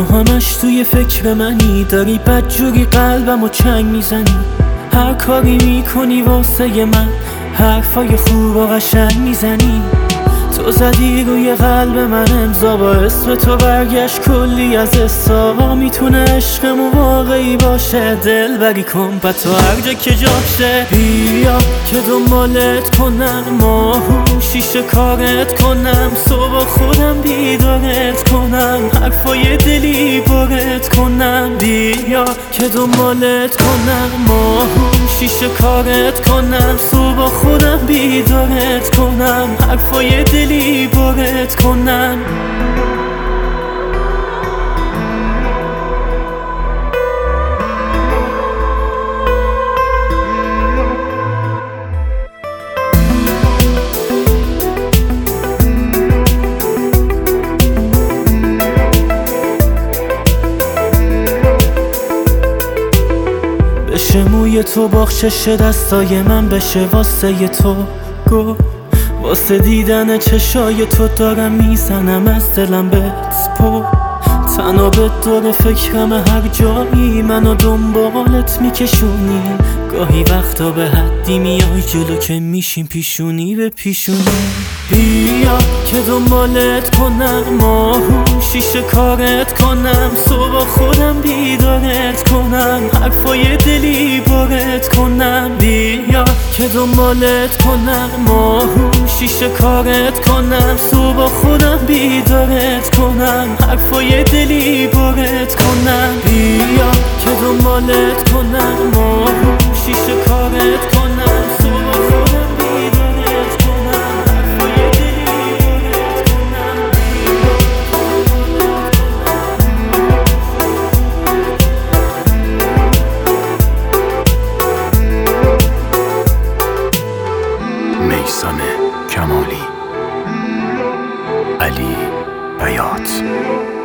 همش توی فکر منی، داری بدجوری قلبمو چنگ میزنی. هر کاری میکنی واسه من، حرفای خوب و قشنگ میزنی. تو زدی روی قلب من امضا، با اسم تو برگشت کلی از حسا. میتونه عشقمون واقعی باشه، دل بری کن تو هر جا که جاشه. بیا که دنبالت کنم، ماهو شیشه کارت کنم، صبح خودم بیدارت کنم، حرفای دلی بارت کنم. بیا که دنبالت کنم، ماهو شیشه کارت کنم، صبح خودم بیدارت کنم، حرفای دلی بارت کنم. بشه موی تو بخشش دستای من، بشه واسه تو گل، واسه دیدن چشای تو دارم میزنم از دلم بهت پر. تنها به دور فکرم هر جایی، منو دنبالت میکشونی. گاهی وقتا به حدی میای جلو که میشیم پیشونی به پیشونی. بیا که دنبالت کنم، ماهو شیشه کارت کنم، صبح خودم بیدارت کنم، حرفای دلی بارت کنم. بیا که دنبالت کنم، ماهو شیشه کارت کنم، صبح خودم بیدارت کنم، حرفای دلی بارت کنم. بیا که دنبالت کنم، ماهو شیشه کارت کنم، صبح خودم بیدارت کنم، حرفای دلی بارت کنم. میثم کمالی، علی بیات.